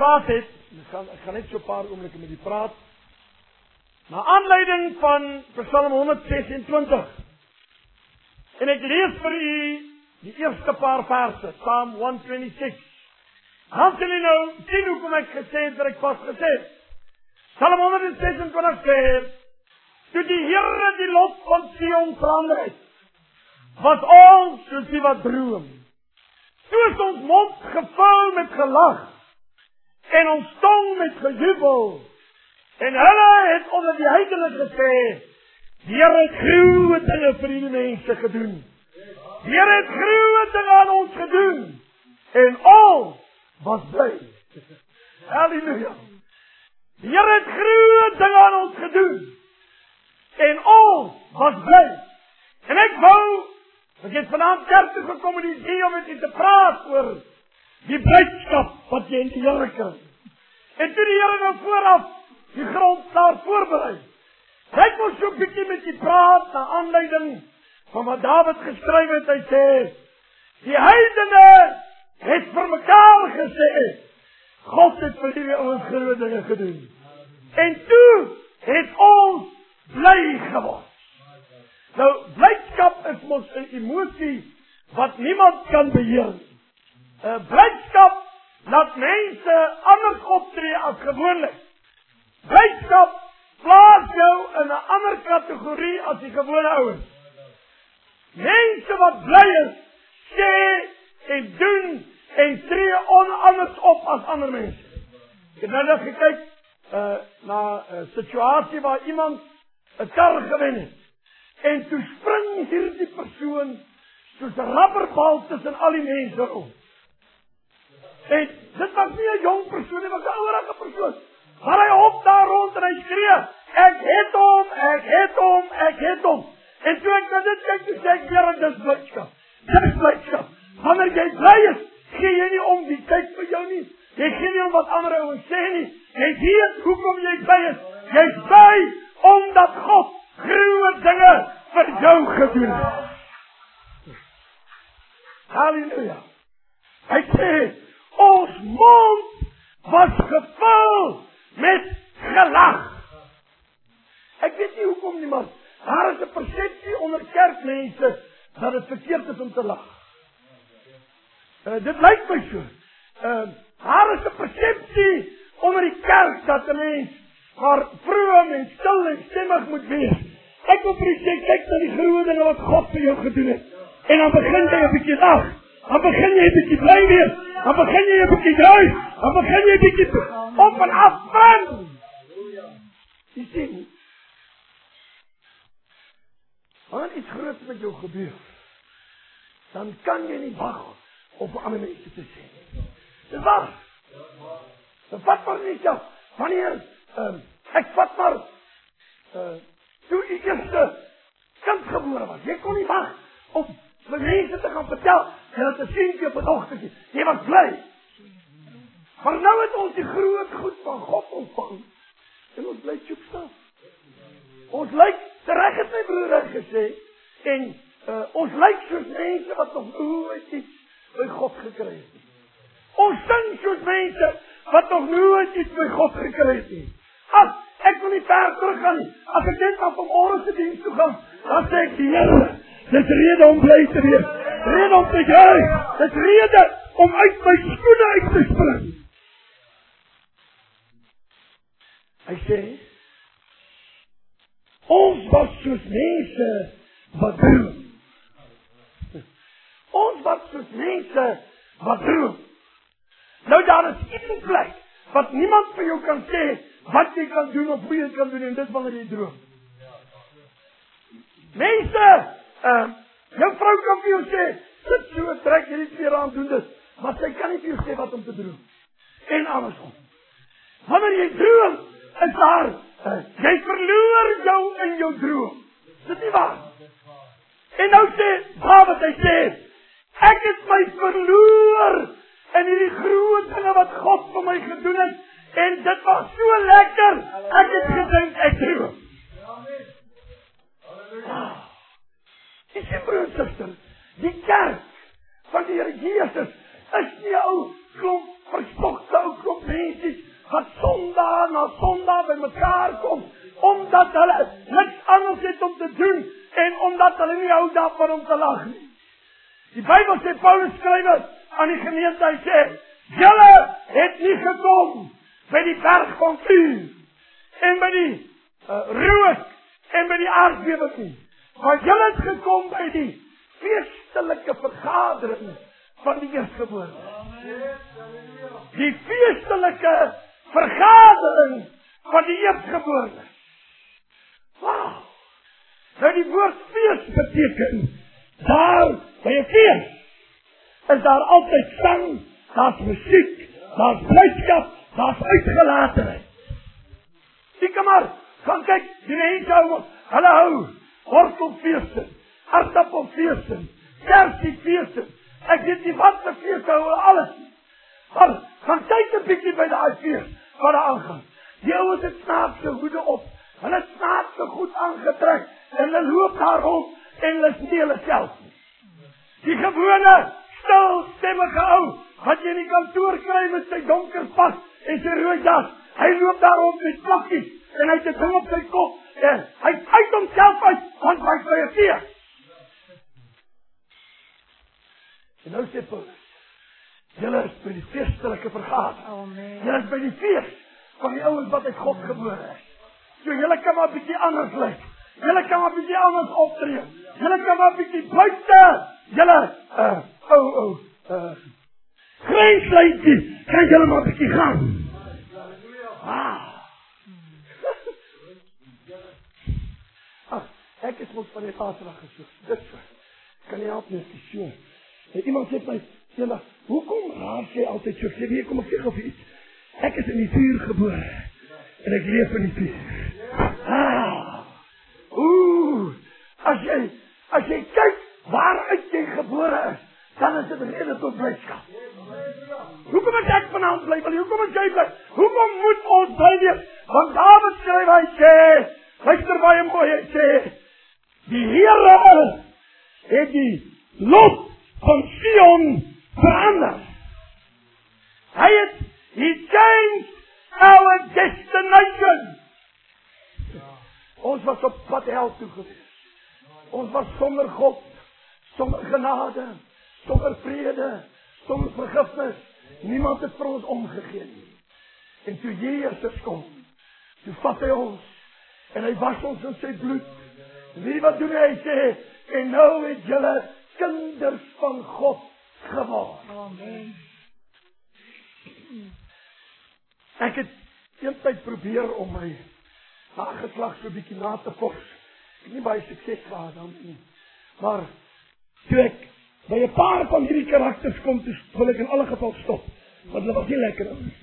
gevraagd het, ek gaan net so 'n paar oomblikke met u praat, na aanleiding van Psalm 126. En ek lees vir u die eerste paar verse, Psalm 126. Dan sal u nou sien hoekom ek gesê het wat ek pas gesê het. Psalm 126 sê, toe die Here die lot van Sion verander het, was ons soos die wat droom. Toe is ons mond gevul met gelag, en ons tong met gejubel. En hulle het onder die heidene gesê, die Here het groot dinge vir die mense gedoen. Die Here het groot dinge aan ons gedoen. En ons was bly. Halleluja. Die Here het groot dinge aan ons gedoen. En ons was bly. En ek het vanaand kerk toe gekom met die idee om met u te praat oor die blydskap wat jy in die Here kry. En toe die Here nou vooraf die grond daar voorberei, ek wil so 'n bietjie met u praat na aanleiding van wat Dawid geskryf het. Hy sê, die heidene het vir mekaar gesê, God het vir die ouens groot dinge gedoen. En toe het ons bly geword. Nou, blydskap is mos 'n emosie wat niemand kan beheer. Blydskap laat mense anders optree as gewoonlik. Blydskap plaas jou in 'n ander kategorie as die gewone ouens. Mense wat bly is, sê en doen en tree anders op as ander mense. Ek het nou gekyk na 'n situasie waar iemand 'n kar gewen het. En toe spring hierdie persoon soos 'n rubberbal tussen al die mense rond. En dit was nie 'n jong persoon, dit was 'n ouerige persoon. Maar hy hop daar rond en hy skree, ek het hom, ek het hom, ek het hom. En toe ek na dit kyk, toe sê ek, Here, dis blydskap. Dis blydskap. Wanneer jy bly is, gee jy nie om wie kyk vir jou nie. Jy gee nie om wat ander ouens sê nie. Jy weet hoekom jy bly is. Jy's bly omdat God groot dinge vir jou gedoen het. Halleluja. Hy sê, ons mond was gevul met gelag. Ek weet nie hoekom nie, maar daar is 'n persepsie onder kerkmense dat dit verkeerd is om te lag. Dit lyk my so. Daar is 'n persepsie onder die kerk dat 'n mens maar vroom en stil en stemmig moet wees. Ek wil vir u sê, kyk na die groot dinge wat God vir jou gedoen het. En dan begin jy 'n bietjie lag. Dan begin jy 'n bietjie bly wees. Dan begin jy 'n bietjie druis. Dan begin jy 'n bietjie op en af spring. Jy sien, wanneer iets groots met jou gebeur, dan kan jy nie wag om vir ander mense te sê. Dis waar. Dan vat maar nie self. Wanneer, ek vat maar, toe die eerste kind gebore was. Jy kon nie wag om vir mense te gaan vertel, jy het 'n seentjie op 'n dogtertjie. Jy was bly. Maar nou het ons die groot goed van God ontvang. En ons bly soek staan. Ons lyk, reg het my broer gesê, en ons lyk soos mense wat nog nooit iets by God gekry het. Ons sing soos mense wat nog nooit iets by God gekry het. Ek wil nie ver terug gaan nie. As ek net af vanmorgen se diens toe gaan, dan sê ek, die Here, dis rede om bly te wees. Rede om te juig. Dis rede om uit my skoene uit te spring. Hy sê, ons was soos mense wat droom. Ons was soos mense wat droom. Nou daar is iets bly, wat niemand vir jou kan sê, wat jy kan doen of hoe jy kan doen, en dit wanneer jy droom. Mense, jou vrou kan vir jou sê, sit so, trek hierdie klere aan, doen dit, maar sy kan nie vir jou sê wat om te droom. En andersom. Wanneer jy droom, is daar, jy verloor jou in jou droom. Is dit nie waar? En nou sê Dawid, hy sê, ek het my verloor in hierdie groot dinge wat God vir my gedoen het, en dit was so lekker, ek het gedink, ek droom. Jy sê, broer en suster, die kerk van die Here Jesus is nie 'n ou klomp verstokte ou klomp mense na Sondag by mekaar kom, omdat hulle niks anders het om te doen, en omdat hulle nie hou daarvan om te lag nie. Die Bybel sê, Paulus skryf aan die gemeente, hy sê, julle het nie gekom by die berg van vuur, en by die rook, en by die aardbewing nie, maar julle het gekom by die feestelike vergadering van die eerstgeborene. Die feestelike vergadering van die eerstgeborene. Wauw! Nou die woord feest beteken, daar by 'n feest is daar altyd sang, daar's musiek, daar's blydskap, daar's uitgelatenheid. Kyk maar, gaan kyk, die mense hulle hou wortelfeeste, aardappelfeeste, kersiefeeste, ek weet nie wat vir feeste hou hulle alles nie. Maar gaan kyk 'n bietjie by daai fees wat daar aangaan. Die ouens het snaakse hoede op, hulle het snaakse goed aangetrek, en hulle loop daar rond, en hulle is nie hulle self nie. Die gewone, stilstemmige ou, wat jy in die kantoor kry met sy donker pas, en sy rooi jas, hy loop daar rond met plakkies, en hy het 'n ding op sy kop, en hy uit homself uit, want hy is by 'n fees. En nou sê Paulus, julle is by die feestelike vergadering. Julle is by die fees van die ouens wat uit God gebore is. So julle kan maar 'n bietjie anders lyk. Julle kan maar 'n bietjie anders optree. Julle kan maar 'n bietjie buite. Julle, grenslyntjie, kan julle maar 'n bietjie gaan. Ek is mos van die Vaderdag gesoek. Dit so. Kan nie help nie, so. Iemand sê my, julle, hoekom raas jy altyd so? Sê wie, kom ek sê of iets. Ek is in die vuur gebore. En ek leef in die vuur. As jy kyk waaruit jy gebore is, dan is dit rede tot blydskap. Hoekom moet ek vanaand bly? Hoekom moet jy bly? Hoekom moet ons bly wees? Want Dawid skryf, hy sê, luister baie mooi, hy sê, die Here het die lot van Sion verander. He changed our destination. Ons was op pad hel toe gewees. Ons was sonder God, sonder genade, sonder vrede, sonder vergifnis. Niemand het vir ons omgegee nie. En toe Jesus kom, toe vat hy ons, en hy was ons in sy bloed. Wie wat doen hy sê, en nou het julle kinders van God geword. Amen. Ek het eintlik probeer om my nageslag so 'n bietjie na te pos. Ek het nie baie sukses gehad daarmee nie. Maar toe ek by 'n paar van hierdie karakters kom, toe wil ek in alle geval stop. Want hulle was nie lekker nie.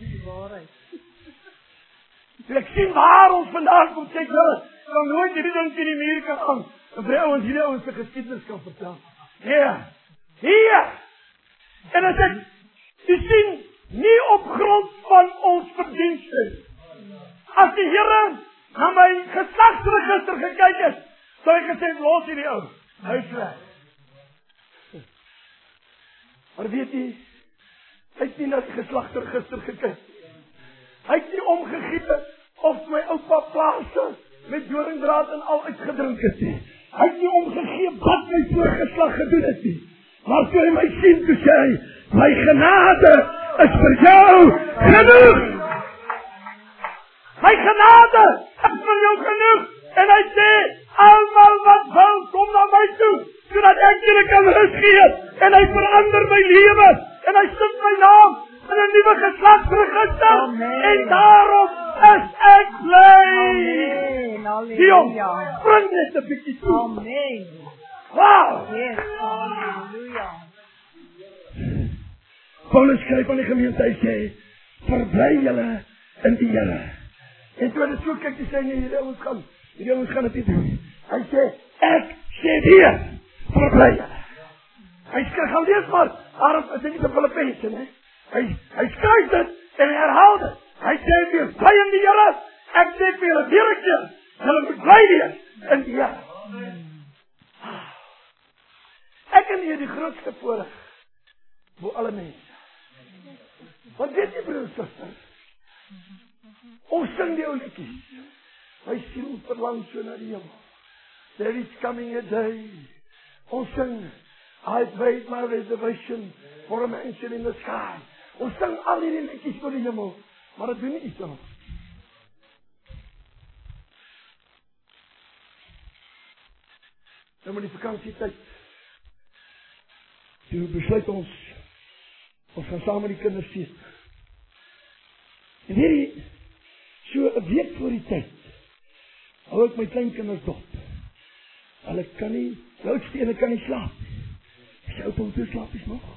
Toe ek sien waar ons vandaan kom, sê ek hulle, kan nooit hierdie ding in die muur kan hang. En vir ouens, hierdie ouens se geskiedenis kan vertel. Hier! En as ek, jy sien, nie op grond van ons verdienste. As die Here na my geslagsregister gekyk het, sou ek gesê, los hierdie ou, hy is weg. Maar weet jy, hy het nie na die geslagsregister gekyk. Hy het nie omgegiet of my oupa Plase met doringdraad en al uitgedrink het nie. Hy het nie omgegee wat my voorgeslag gedoen het nie. Maar toe hy my sien, toe sê hy, my genade is vir jou genoeg. My genade is vir jou genoeg. En hy sê, almal wat wil, kom na my toe, sodat ek julle kan rus gee. En hy verander my lewe. En hy sit my naam in 'n nuwe geslagsregister. En daarom is ek bly. Halleluja. Bring dit 'n bietjie toe. Amen. Wow. Yes, halleluja. Paulus skryf aan die gemeente, hy sê, verbly julle in die Here. En toe dit so kyk, hy sê, nee, hierdie ons gaan dit nie doen. Hy sê, ek sê weer, verbly julle. Hy skryf, gaan lees maar, daarom is dit nie te Filippense, ne? Hy skryf dit, en hy herhaal dit. Hy sê weer, bly in die Here, ek sê vir julle, weer ek keer, julle moet bly wees in die Here. Ek en hier die grootste voorreg, voor alle mense. Want weet jy, broer en suster, Ons sing die ou liedjies. My siel verlang so na die hemel. There is coming a day. Ons sing, I've made my reservation for a mansion in the sky. Ons sing al hierdie liedjies vir die hemel, maar dit doen nie iets aan ons. Nou met die vakansietyd, toe besluit ons gaan saam met die kinders fees. En hierdie, so 'n week voor die tyd, hou ek my kleinkinders dop. Hulle kan nie, die oudste ene kan nie slaap. Sy oupa om toe slaap is nog.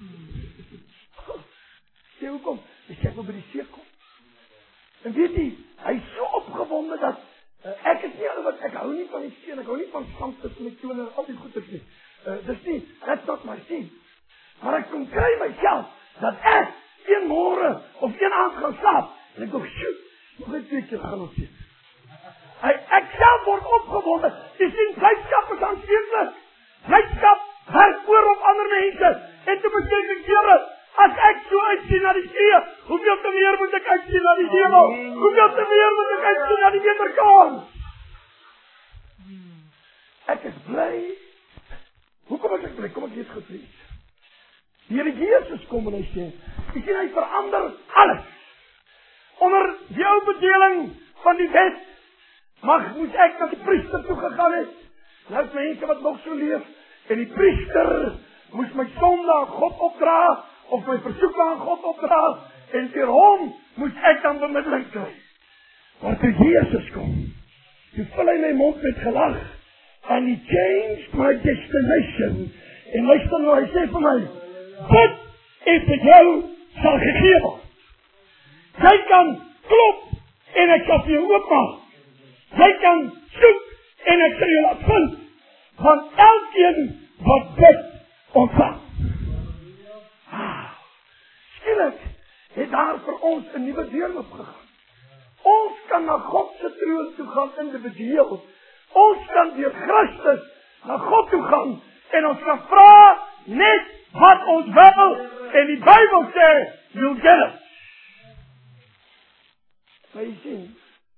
Sê hoekom? Ek wil by die see kom. En weet jy, hy is so opgewonde dat ek is nie wat ek hou nie van die see, ek hou nie van sandvis met tone en al die goeders nie. Dis nie, that's not my thing. Maar ek kom kry myself dat ek een môre of een aand gaan slaap en ek dink, shoot, nog 'n 2 keer gaan ons sien. Ek self word opgewonde. Jy sien, blydskap is aansteeklik. Blydskap werk oor op ander mense. En te besef ek, Here, as ek so uitsien na die see, hoeveel te meer moet ek uitsien na die hemel? Hoeveel te meer moet ek uitsien na die wederkoms? Ek is bly. Hoekom is ek bly? Kom ek weet gevrees. Die Here Jesus kom en hy sê, ek sien hy verander alles. Onder die ou bedeling van die wet, moes ek na die priester toe gegaan het. Nou is mense wat nog so leef, en die priester moes my sonde aan God opdra, of my versoeke aan God opdra, en vir hom moes ek dan bemiddeling kry. Maar toe Jesus kom, toe vul hy my mond met gelag, and he changed my destination. En luister nou, hy sê vir my, dit is vir jou sal gegee word. Jy kan klop, en ek sal vir jou oopmaak. Jy kan soek, en ek sal jou laat vind, van elkeen wat dit ontvang. Skielik het daar vir ons 'n nuwe deur opgegaan. Ons kan na God se troon toe gaan individueel. Ons kan deur Christus na God toe gaan, en ons kan vra net wat ons wil, en die Bybel sê, you'll get it. Maar jy sien,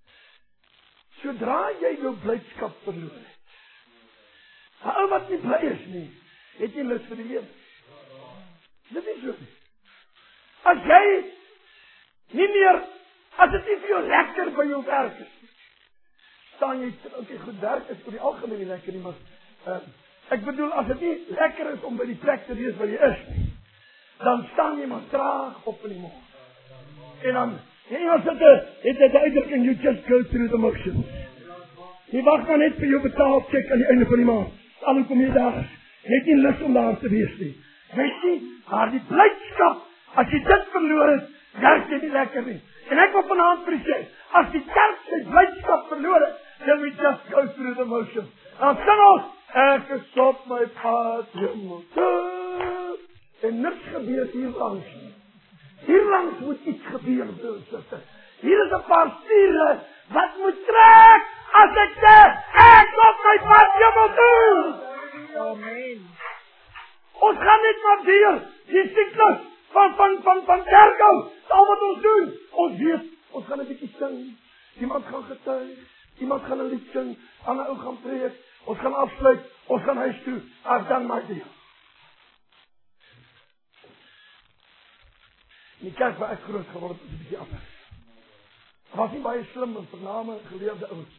sodra jy jou blydskap verloor het, ou wat nie bly is nie, het jy lus vir die lewe. Dit is so. As jy nie meer, as dit nie vir jou lekker by jou werk is, staan jy, okay, goed, werk is vir die algemeen nie lekker nie, maar ek bedoel, as dit nie lekker is om by die plek te wees waar jy is nie, dan staan jy maar traag op in die morgen. En dan, iemand het 'n uitdrukking, you just go through the motions. Jy wag maar net vir jou betaalcheck aan die einde van die maand. Al kom jy daar, jy het nie lus om daar te wees nie. Weet jy, maar die blydskap, as jy dit verloor het, werk jy nie lekker nie. En ek wil vanaand vir sê, as die kerk sy blydskap verloor het, then we just go through the motions. Dan sing ons, ek is op my pad, hemel toe. En niks gebeur hier langs nie. Hier langs moet iets gebeur, sister. Hier is 'n paar stiere wat moet trek as ek sê, ek op my pad hemel toe. Amen. Ons gaan net maar deur die siklus van kerkhou. Al wat ons doen, ons weet, ons gaan 'n bietjie sing. Iemand gaan getuig, iemand gaan 'n lied sing, ander ou gaan preek, ons gaan afsluit, ons gaan huis toe. I've done my deal. Die kerk waar ek groot geword het, is 'n bietjie anders. Was nie baie slim en vername geleerde ouens.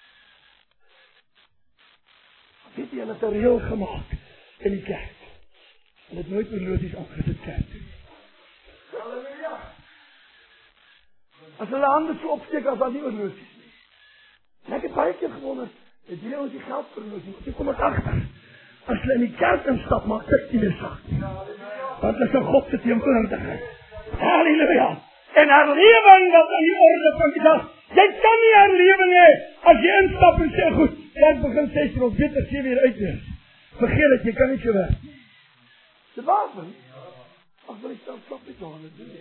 Weet jy, hulle het 'n reël gemaak in die kerk. Hulle het nooit horlosies afgesit kerk toe. Halleluja! As hulle hande so opsteek as dan nie horlosies nie. En ek het baie keer gewonder, het julle ons die geld vir horlosies? Maar toe kom ek agter, as hulle in die kerk instap, maak dit nie meer saak nie. Want dit is 'n God se teenwoordigheid. Halleluja! En herlewing wat in die orde van die dag. Jy kan nie herlewing hê as jy instap en sê, goed, ek begin 6 uur of beter 7 uur uitwees. Vergeet het, jy kan nie so werk. Dit was nie. Ag, wil ek dan stop dit aan.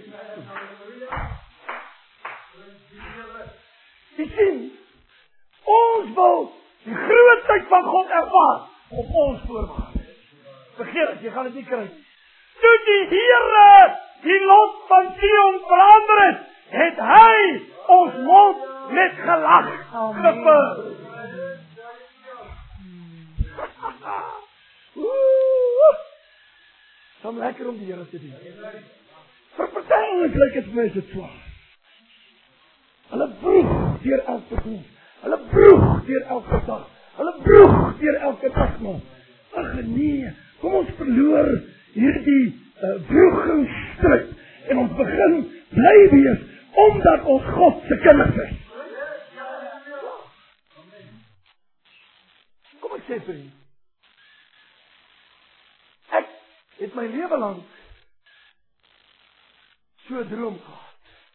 Jy sien, ons wil die grootheid van God ervaar op ons voorwaarde. Vergeet het, jy gaan dit nie kry. Toe die Here die lot van Sion verander het hy ons mond met gelag gevul. Sam lekker om die Here te dien. Vir party lyk dit vir my so swaar. Hulle broeg deur elke dag. Hulle broeg deur elke dag. Hulle broeg deur elke dag man. Ag nee, kom ons verloor hierdie broegingsstryd en ons begin bly wees omdat ons God se kinders is. Kom ek sê vir u. Ek het my lewe lank so 'n droom gehad.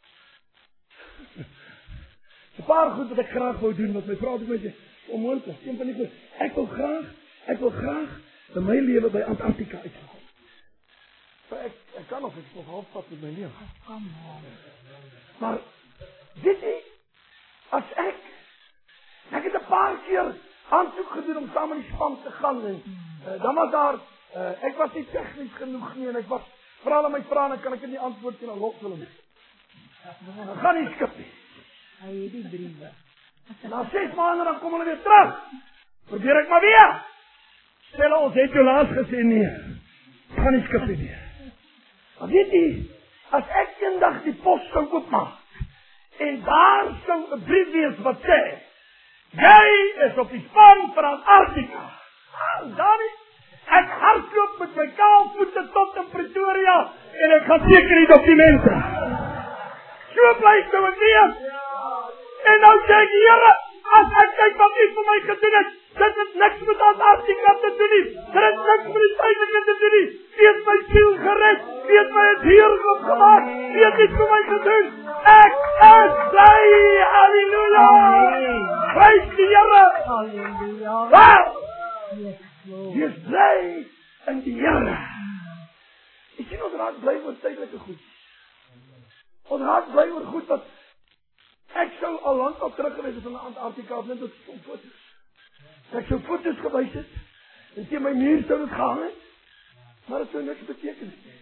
'n Paar goed wat ek graag wou doen, wat my vrou het gesê, onmoontlik. Een van die goed, ek wil graag in my lewe by Antarktika uitgaan. Ek kan nog iets nog halfpad met my lewe. Maar weet jy, as ek het 'n paar keer aansoek gedoen om saam met die span te gaan en dan was daar ek was nie tegnies genoeg nie en ek was vra my vrae en kan ek nie antwoord nie, dan los hulle my. Dan gaan nie skip nie. Hy het die briewe. Na 6 maande dan kom hulle weer terug. Probeer ek maar weer. Stel ons het jou laas gesê nee. Gaan nie skip nie. Maar weet jy, as ek eendag die pos sou oopmaak en daar sou 'n brief wees wat sê jy is op die span vir Antarktika. Dan ek hardloop met my kaalvoete tot in Pretoria en ek gaan seker die dokumente. So bly sou ek wees. En nou sê ek, Here, as ek kyk wat u vir my gedoen het, dit het niks met Antarktika te doen nie. Dit het niks met die suidelike te doen nie. U het my siel gered. U het my het hier opgemaak. U het iets vir my gedoen. Ek is bly. Halleluja. Prys die Here. Halleluja. Wow. Jy is bly in die Here. Ek sien ons raak bly oor tydelike goed. Ons raak bly oor goed wat ek sou al lank op teruggewees het van Antarktika of net op foto's. Ek sou foto's gewys het en teen my muur sou dit gehang het, maar dit sou niks beteken nie.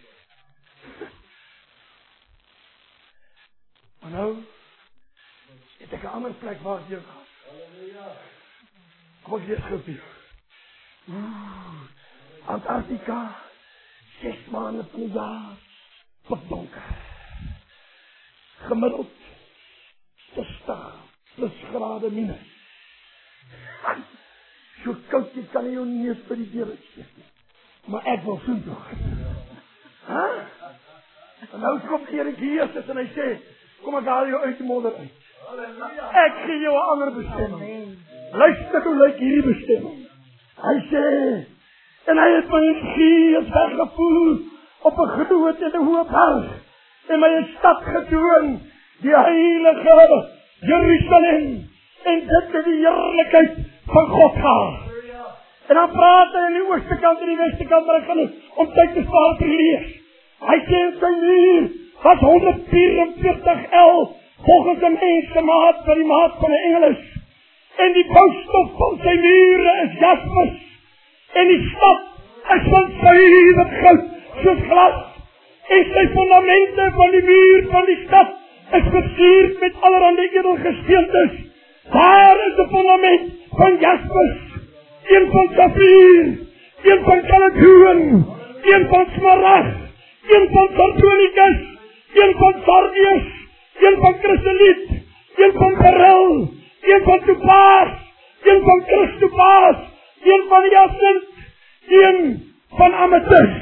Maar nou het ek 'n ander plek waar ek gaan. Kom ek weer gou. Antarktika, 6 maande van die jaar, pikdonker. Gemiddeld 60+ grade minus. So koud jy kan jou nie eens by die deur uitsteek nie. Maar ek wil soen toe. En nou kom Erik Jesus en hy sê, kom ek haal jou uit die modder uit. Ek gee jou 'n ander bestemming. Luister hoe lyk hierdie bestemming. Hy sê, en hy het my gees weggevoer op 'n groot en 'n hoë berg en my 'n stad getoon, die heilige Jerusalem, en dit is die heerlikheid van God gehad. En dan praat hy in die ooste kant en die weste kant, maar ek gaan om tyd te spaar te lees. Hy sê sy muur was 144 L, volgens 'n mens gemaat vir die maat van 'n engel is. En die boustof van sy mure is jaspis, en die stad is van suiwer goud, soos glas, en sy fundamente van die muur van die stad is versierd met allerhande edelgesteentes. Daar is 'n fundament van jaspis, een van safier, een van kalatoen, een van smaragd, een van sardonicus, een van sardius, een van chrysoliet, een van beryl, een van topaas, een van kristopaas, een van hyacint, een van amethyst.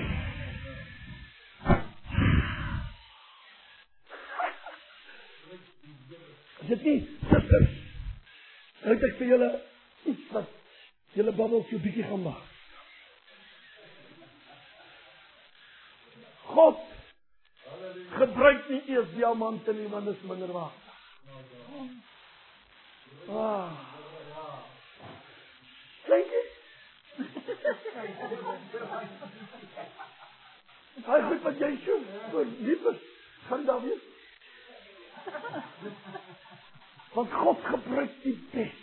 Is dit nie, sisters? Het ek vir julle iets wat julle babbeltjie bietjie gaan maak. God gebruik nie eers diamante nie, want dit is minder waard. Dink jy? Hy goed wat jy so lief is, gaan daar wees. Want God gebruik die beste.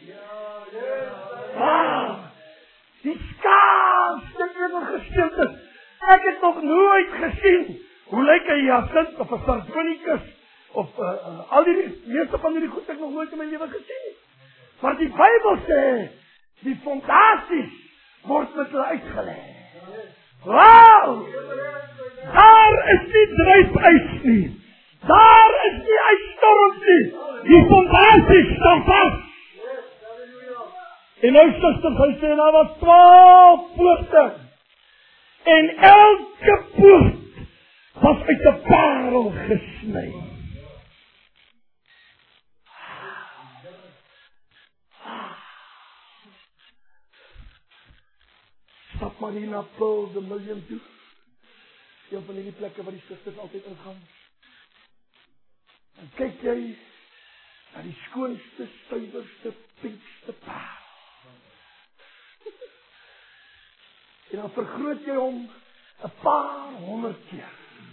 Die skaarste edelgesteentes. Ek het nog nooit gesien hoe lyk 'n hyacint of 'n sardonicus of al die meeste van die goed ek nog nooit in my lewe gesien nie. Maar die Bybel sê, die fondasies word met hulle uitgelê. Wauw! Daar is nie dryfys nie. Daar is nie uitstorms nie. Die fondasies staan vas. En nou susters, hy sê, daar was 12 poorte. En elke poort was uit 'n parel gesny. Stap maar hier na Pearl de Million toe. Een van die plekke waar die susters altyd ingaan. En kyk jy na die skoonste, suiwerste, pinkste parel. En dan vergroot jy hom 'n paar 100 keer.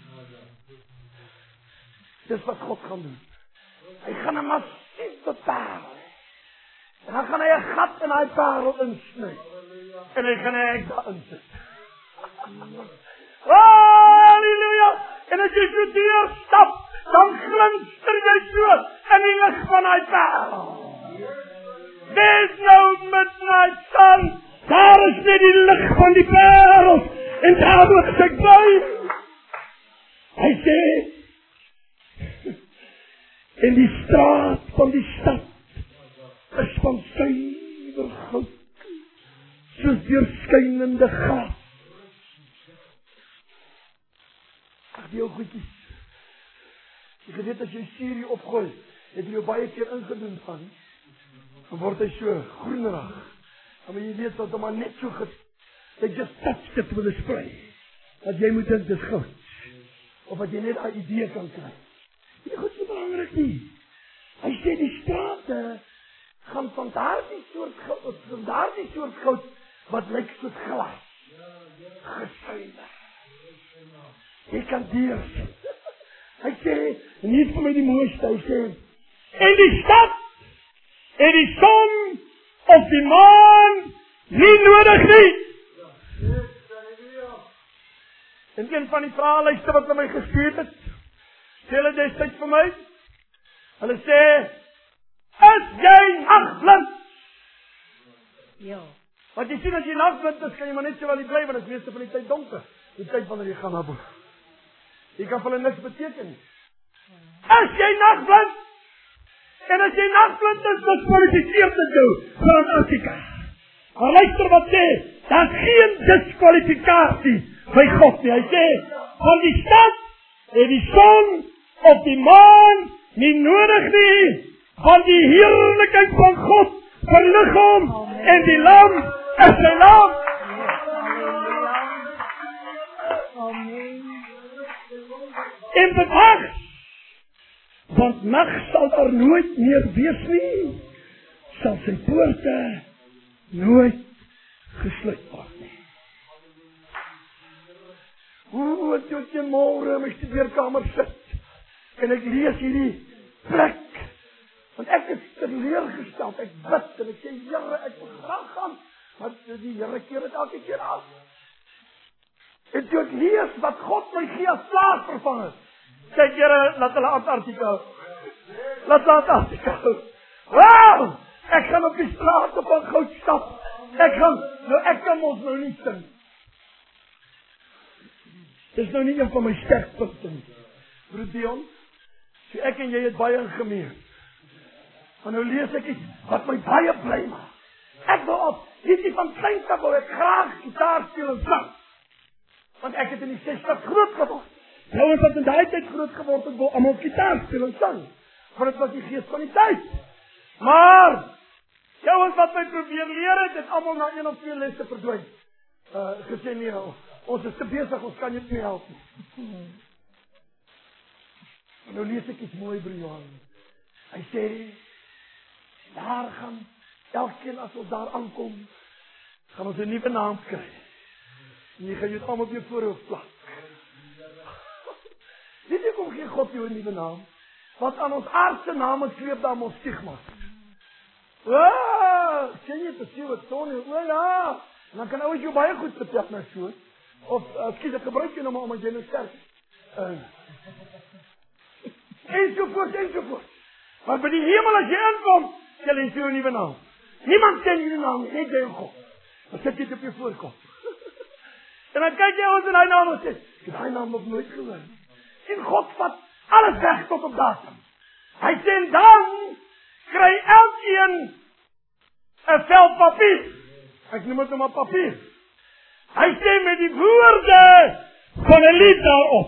Dis wat God gaan doen. Hy gaan 'n massiewe parel. En dan gaan hy 'n gat in daai parel insny. En hy gaan 'n hek daarin sit. Halleluja! En as jy so deur stap, dan glinster jy so in die lig van daai parel. There's no midnight sun. Daar is net die lig van die parels. En daar moet ek bly. Hy sê, in die straat van die stad is van suiwer goud, soos deurskynende gas. Ag, die ou goedjies. Jy weet as jy Siri opgooi, het jy jou baie keer ingedoen van, dan word hy so groenerig. Maar jy weet dat hom maar net so they just touched it with a spray. Dat jy moet dink dis goud. Of dat jy net 'n idee kan kry. Dit is so belangrik nie. Hy sê die strate gaan van daardie soort goud wat lyk soos glas. Gesuiwer. Jy kan deur. Hy sê, nie vir my die mooiste, hy sê, en die stad, en die son, of die maan, nie nodig nie. En een van die vraelyste wat hulle my gestuur het, sê hulle destyds vir my, hulle sê, is jy nagblind? Ja. Want jy sien as jy nagblind is, kan jy maar net so wel nie bly, want dit is meeste van die tyd donker. Die tyd wanneer jy gaan na bo. Jy kan vir hulle niks beteken nie. Is jy nagblind? En as jy nagblind is, diskwalifiseer dit jou vir Antarktika. Maar luister wat sê, daar is geen diskwalifikasie by God nie. Hy sê, van die stad en die son of die maan nie nodig nie, van die heerlikheid van God verlig hom en die lam is sy lam. En bewaak, want nag sal daar nooit meer wees nie, sal sy poorte nooit gesluit word nie. Wat jy in môre in my studeerkamer sit, en ek lees hierdie plek, want ek is teleurgesteld, ek bid, en ek sê, Here, ek wil graag gaan, maar die Here keer het elke keer af. En toe ek lees wat God my gee as plaasvervanger, sê Here, laat hulle Antarktika, laat Antarktika. Wauw! Ek gaan op die straat op 'n goud stap. Ek kan ons nou nie sing. Dis nou nie een van my sterkpunte nie. Broer Dion, so ek en jy het baie in gemeen. Maar nou lees ek iets wat my baie bly maak. Ek wil op, hierdie van kleins af wil ek graag gitaar speel en sang. Want ek het in die 60 groot geword. Nou wat in daai tyd groot geword het, wil almal gitaar speel en sang. Want dit was die gees van die tyd. Maar ouens wat my probeer leer het almal na 1 of 2 lesse verdwyn. Gesê nee, ons is te besig, ons kan nie help nie. Nou lees ek iets mooi, broer Johan. Hy sê, daar gaan, elkeen as ons daar aankom, gaan ons 'n nuwe naam kry. En jy gaan jou almal op jou voorhoof plak. Weet jy kom gee God jou 'n nuwe naam? Want aan ons aardse name kleef daar ons stigma. Ken jy te sien wat Tony, ja, en dan kan ouens jou baie goed vertel na so, of skies ek gebruik jy nou maar omdat jy nou sterk is. ensovoorts. Maar by die hemel as jy inkom, stel jy so 'n nuwe naam. Niemand ken die naam, net jy en God. Dan sit jy op jou voorkop. En dan kyk jy ons in hy naam en sê, ek het hy naam nog nooit gehoor nie. En God vat alles weg tot op datum. Hy sê, en dan kry elkeen 'n vel papier. Ek noem dit maar papier. Hy sê met die woorde van 'n lied daarop.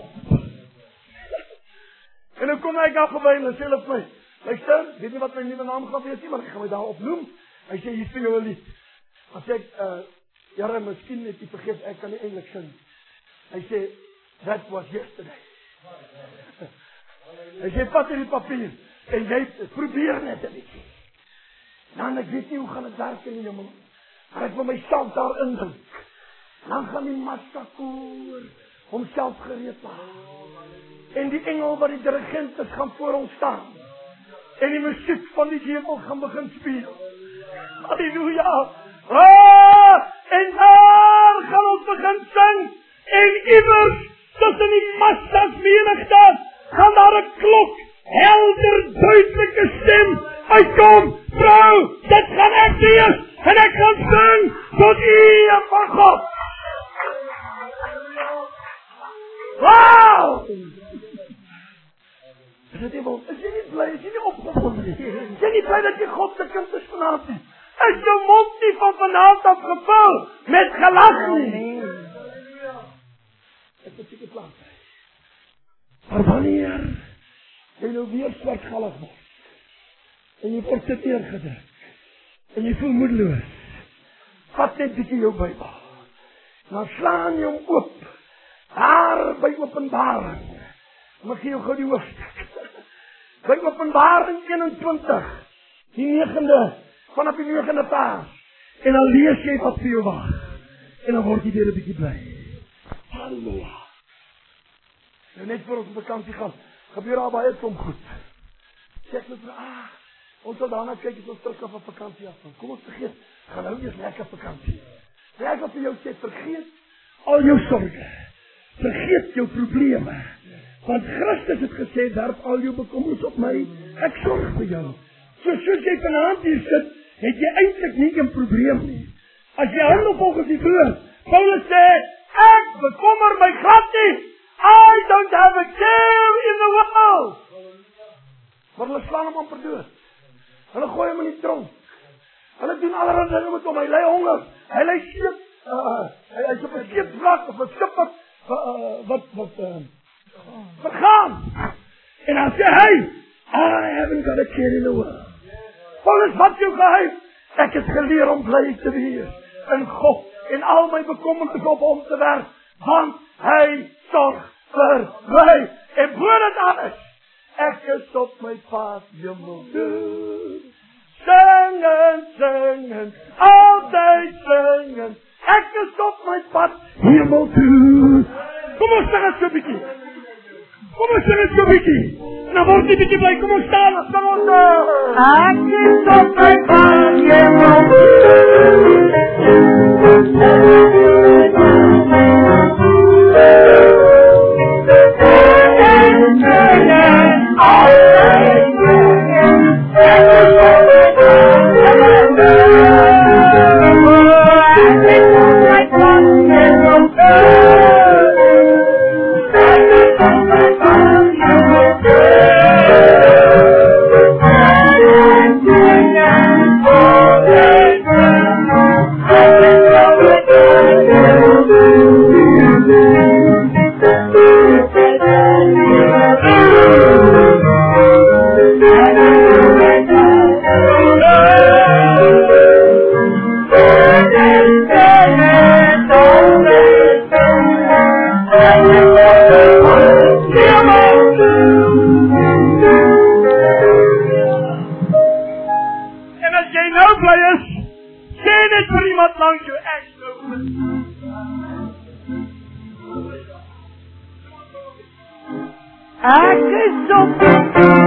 En dan kom hy daar verby en sê hulle vir my, luister, weet nie wat my nuwe naam gaan wees nie, maar ek gaan my daarop noem. Hy sê, hier vir jou 'n lied. Dan sê ek, Here, miskien het jy vergeet, ek kan nie eintlik sing. Hy sê, that was yesterday. Hy sê, vat hierdie papier, en jy probeer net 'n bietjie. Dan ek weet nie hoe gaan dit werk in die hemel. Maar ek wil myself daar indruk. Dan gaan die Maskakoor homself gereed maak. En die engel wat die dirigent is, gaan voor ons staan. En die musiek van die hemel gaan begin speel. Halleluja! En daar gaan ons begin sing. En iewers tussen die massas menigte gaan daar 'n klok, helder, duidelike stem uitkom. Vrou, dit gaan ek wees. En ek gaan sing tot eer van God. Wow! Is jy nie bly? Is jy nie opgewonde nie? Is jy nie bly dat jy God se kind is vanaand nie? Is jou mond nie van vanaand af gevul met gelag nie? Ek het seker plan. Maar wanneer jy nou weer swartgallig word, en jy word dit neergedruk, en jy voel moedeloos, vat net bietjie jou Bybel, dan slaan jy hom oop, daar by Openbaring, maar gee jou gou die hoofstuk, by Openbaring 21, die 9de, vanaf die 9de vers, en dan lees jy wat vir jou wag, en dan word jy weer 'n bietjie bly. Halleluja. En net voor ons op vakansie gaan, gebeur daar baie klomp goed. Sê ek net, ons sal daarna kyk as ons terug af op vakansie afgaan. Kom ons vergeet, gaan nou eers lekker vakansie. Ek wil vir jou sê, vergeet al jou sorge. Vergeet jou probleme. Want Christus het gesê, werp al jou bekommers op my, ek sorg vir jou. Soos jy vanaand hier sit, het jy eintlik nie 'n probleem nie. As jy handel volgens die woord, Paulus sê, ek bekommer my glad nie. I don't have a care in the world. Maar hulle slaan hom amper dood. Hulle gooi hom in die tronk. Hulle doen allerlei dinge met hom. Hy ly honger. Hy ly skip. Hy is op 'n skipwrak of 'n skip wat vergaan. En dan sê hy, I haven't got a care in the world. Paulus, wat jou geheim? Ek het geleer om bly te wees in God en al my bekommernis op hom te werp, want hy sorg vir my. En voor dit alles, ek is op my pad hemel toe. Singen, altyd singen. Ek is op my pad hemel toe. Kom ons sing het so bietjie. En dan word die bietjie bly. Kom ons staan. Ek is op my pad hemel toe. Ek is op